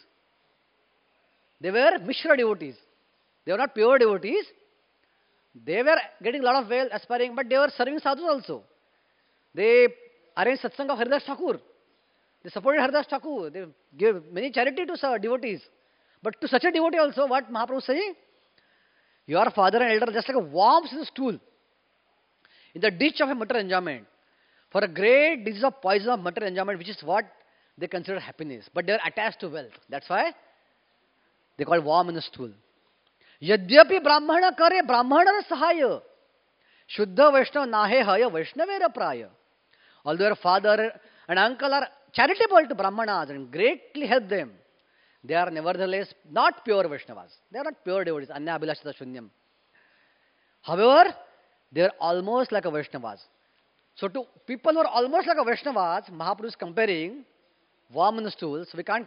They were Mishra devotees. They were not pure devotees. They were getting a lot of wealth, aspiring, but they were serving sadhus also. They arranged satsang of Haridas Thakur. They supported Haridas Thakur. They gave many charity to devotees. But to such a devotee also, what Mahaprabhu is saying? Your father and elder are just like a worms in the stool, in the ditch of a material enjoyment. For a great disease of poison of material enjoyment, which is what they consider happiness. But they are attached to wealth. That's why they call worm in the stool. Yadyapi brahmana kare brahmana sahaya. Shuddha Vaishnava nahe haya Vaishnavera praya. Although your father and uncle are charitable to brahmanas and greatly help them, they are nevertheless not pure Vaishnavas. They are not pure devotees. Anya abhilashita shunyam. However, they are almost like a Vaishnavas. So to people who are almost like a Vaishnavas, Mahaprabhu is comparing worm in the stool. So we can't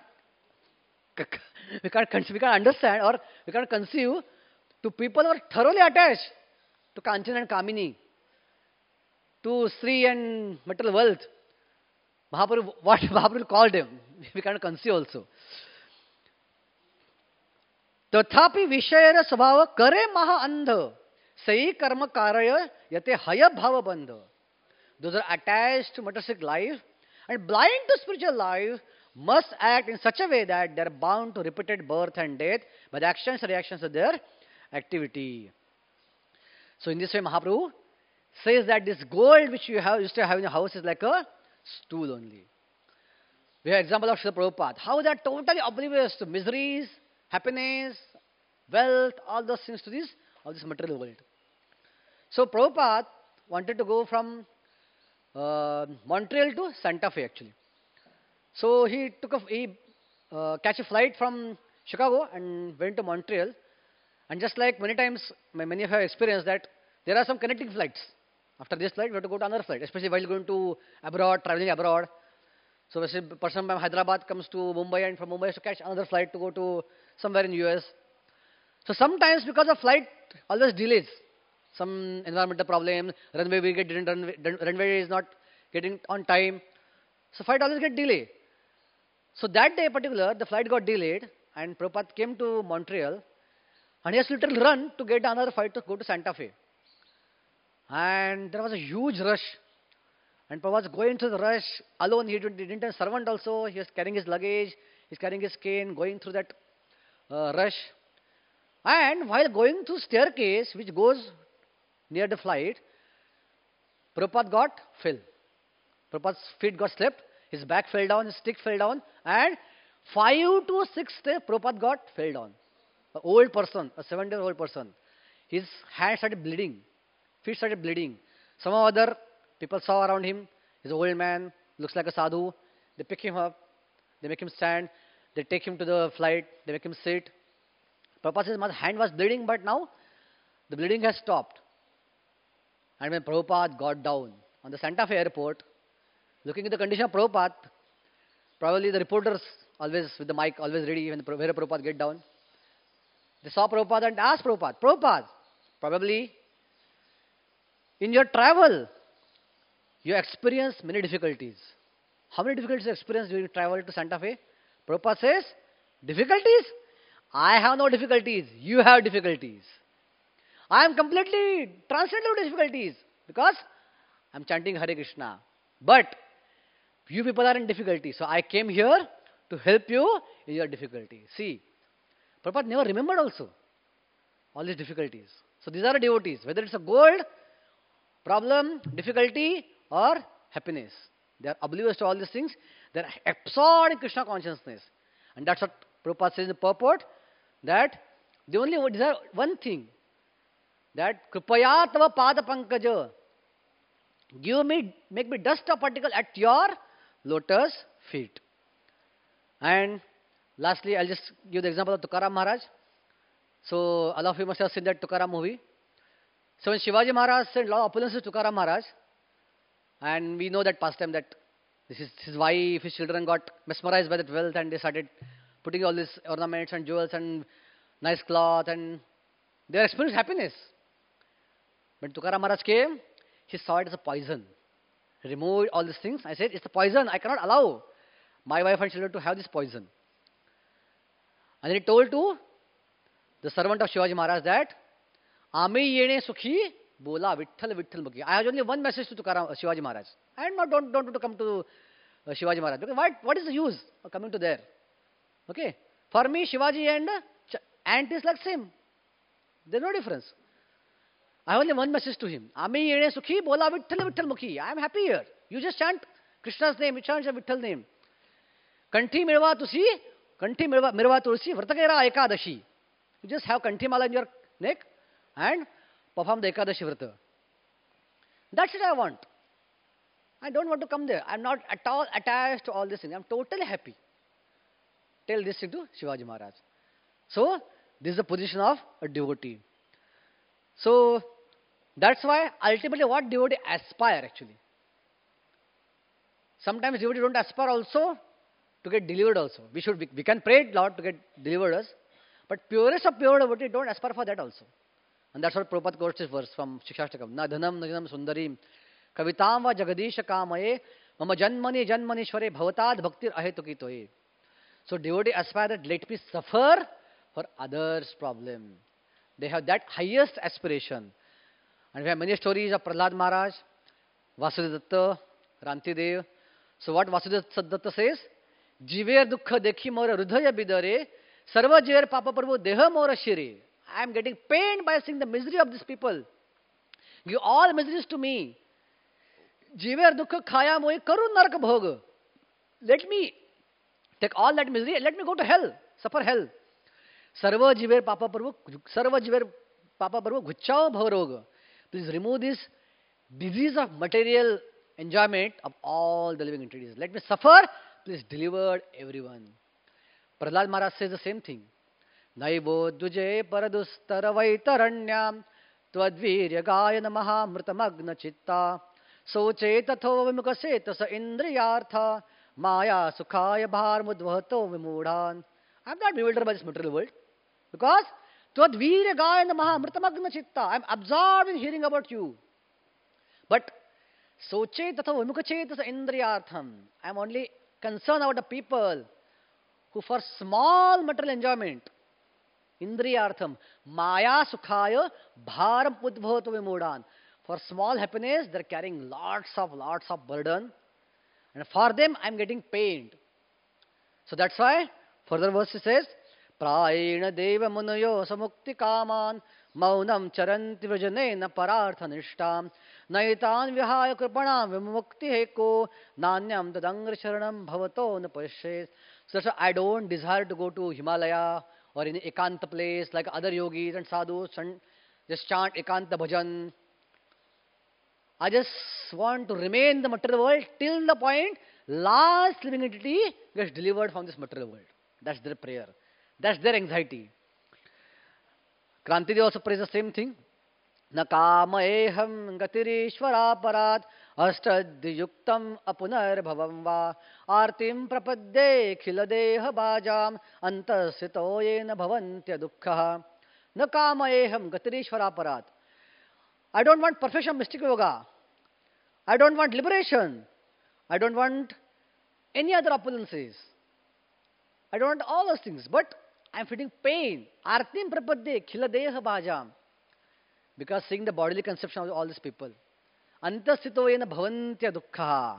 understand or we can't conceive to people who are thoroughly attached to Kanchan and Kamini, to Sri and material wealth. Mahaprabhu, what Mahaprabhu called them, we can't conceive also. Tathapi vishayara svabhava kare maha andha sai karma karaya yate haya bhava bandha. Those are attached to materialistic life and blind to spiritual life must act in such a way that they are bound to repeated birth and death by the actions and reactions of their activity. So in this way, Mahaprabhu says that this gold which you have used to have in your house is like a stool only. We have example of Srila Prabhupada. How they are totally oblivious to miseries, happiness, wealth, all those things to this, all this material world. So Prabhupada wanted to go from Montreal to Santa Fe actually. So he catch a flight from Chicago and went to Montreal. And just like many times, many of you have experienced that there are some connecting flights. After this flight, we have to go to another flight, especially while going to abroad, traveling abroad. So a person from Hyderabad comes to Mumbai, and from Mumbai has to catch another flight to go to somewhere in US. So sometimes because of flight always delays, some environmental problem, runway is not getting on time. So flight always get delayed. So that day in particular, the flight got delayed, and Prabhupada came to Montreal, and he has to literally run to get another flight to go to Santa Fe. And there was a huge rush. And Prabhupada was going through the rush alone. He didn't have a servant also. He was carrying his luggage. He's carrying his cane, going through that rush. And while going through staircase, which goes near the flight, Prabhupada fell. Prabhupada's feet got slipped. His back fell down. His stick fell down. And 5 to 6 steps, Prabhupada fell down. An old person, a 7-year-old person. His hand started bleeding. Feet started bleeding. Some other people saw around him. He's an old man, looks like a sadhu. They pick him up. They make him stand. They take him to the flight. They make him sit. Prabhupada says, my hand was bleeding, but now the bleeding has stopped. And when Prabhupada got down on the Santa Fe airport, looking at the condition of Prabhupada, probably the reporters always with the mic, always ready when Prabhupada get down. They saw Prabhupada and asked Prabhupada, probably in your travel, you experienced many difficulties. How many difficulties you experienced during travel to Santa Fe? Prabhupada says, difficulties? I have no difficulties. You have difficulties. I am completely transcended with difficulties because I am chanting Hare Krishna. But you people are in difficulty. So I came here to help you in your difficulty. See, Prabhupada never remembered also all these difficulties. So these are the devotees. Whether it's a gold, problem, difficulty, or happiness. They are oblivious to all these things. They are absorbed in Krishna consciousness. And that's what Prabhupada says in the purport, that they only desire one thing, that Kripaya Tava Pada Pankaja, make me dust a particle at your lotus feet. And lastly, I'll just give the example of Tukaram Maharaj. So all of you must have seen that Tukaram movie. So when Shivaji Maharaj sent a lot of opulences to Tukaram Maharaj, and we know that past time that this is his wife, his children got mesmerized by that wealth, and they started putting all these ornaments and jewels and nice cloth, and they experienced happiness. When Tukaram Maharaj came, he saw it as a poison. He removed all these things. I said, it's a poison. I cannot allow my wife and children to have this poison. And then he told to the servant of Shivaji Maharaj that, Ami yene sukhi bola vitthal vitthal mukhi. I have only one message to Shivaji Maharaj. I don't want to come to Shivaji Maharaj. Because what is the use of coming to there? Okay. For me, Shivaji and ant is like same. There's no difference. I have only one message to him. Ami yene sukhi bola vitthal vitthal mukhi. I am happy here. You just chant Krishna's name. You chant Vitthal name. Kanthi mirva tulsi vratakera ekadashi. You just have kanthi mala in your neck and perform the ekadashi vrata. That's what I want. I don't want to come there. I'm not at all attached to all these things. I'm totally happy. Tell this thing to Shivaji Maharaj. So, this is the position of a devotee. So, that's why ultimately what devotee aspire actually. Sometimes devotees don't aspire also to get delivered also. We can pray Lord to get delivered us, but purest of pure devotee don't aspire for that also. And that's what Prabhupada quotes this verse from Shikshashtakam. Na dhanam na janam sundarim kavitam va jagadisha kamaye mama janmani janmanishware bhavatad bhaktir ahetukitoye. So devotee aspire that let me suffer for others' problem. They have that highest aspiration. And we have many stories of Prahlad Maharaj, Vasudeva Datta, Rantidev. So what Vasudeva Datta says? Jiver dukha dekhi mora rudhaya bidare sarva jiver papa prabhu deha mora shire. I am getting pained by seeing the misery of these people. Give all miseries to me. Jiver dukha khaya mohi karu nark bhog. Let me take all that misery and let me go to hell, suffer hell. Sarva jiver papa parvo guchao bhavarog. Please remove this disease of material enjoyment of all the living entities. Let me suffer. Please deliver everyone. Prahlad Maharaj says the same thing. Naibo duje paradustara vaitaranyam twadvirya gayana mahamritamagna chitta soche tatho vimukase tasa indriyartha maya sukhaya bharmudvato vimudhan. I am not bewildered by this material world because twadvirya gayana mahamritamagna chitta. I am absorbed in hearing about you. But soche tatho vimukase tasa indriyartham. I am only concerned about the people who for small material enjoyment, indriyartham, maya sukhaya bharam udbhoto vimudhan. For small happiness, they are carrying lots of burden. And for them, I am getting pained. So that's why, further verse says, Prayena deva munayo samukti kaman maunam charanti vrajanena parartha nishtam naitan vihaya kripanam vimukti heko nanyam tadangra sharanam bhavato napashet. So that's why I don't desire to go to Himalaya or in ekanta place like other yogis and sadhus and just chant ekanta bhajan. I just want to remain in the material world till the point last living entity gets delivered from this material world. That's their prayer. That's their anxiety. Krantidev also prays the same thing. Na kama eham gatirishvara parat ashtadhyuktam apunar bhavam va artim prapadde khiladeha bhajam antasito yena bhavantya dukkha. Na kama eham gatirishvara parat. I don't want perfection of mystic yoga. I don't want liberation. I don't want any other opulences. I don't want all those things. But I am feeling pain. Artim prapadde khiladeha bhajam. Because seeing the bodily conception of all these people. Antasito yena bhavantya dukkha.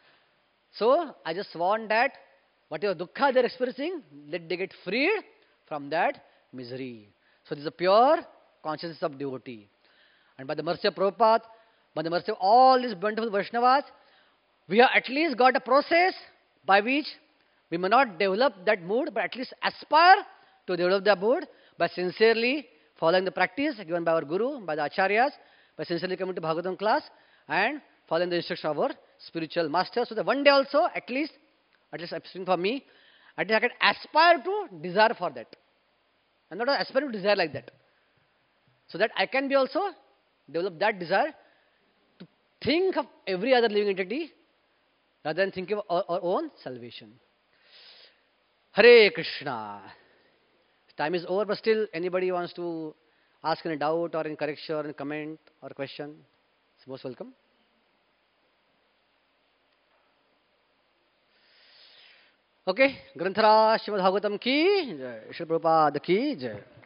So, I just want that whatever dukkha they are experiencing, let they get freed from that misery. So, this is a pure consciousness of devotee. And by the mercy of Prabhupada, by the mercy of all these wonderful Vaishnavas, we have at least got a process by which we may not develop that mood, but at least aspire to develop that mood by sincerely following the practice given by our Guru, by the Acharyas, by sincerely coming to Bhagavatam class and following the instruction of our spiritual master. So that one day also, at least I'm speaking for me, at least I can aspire to desire for that. I'm not aspiring to desire like that. So that I can be also develop that desire to think of every other living entity rather than thinking of our own salvation. Hare Krishna. Time is over, but still anybody wants to ask any doubt or any correction or any comment or question, is most welcome. Okay, Granthara Srimad Bhagavatam ki Jai, Shri Prabhupada ki Jai.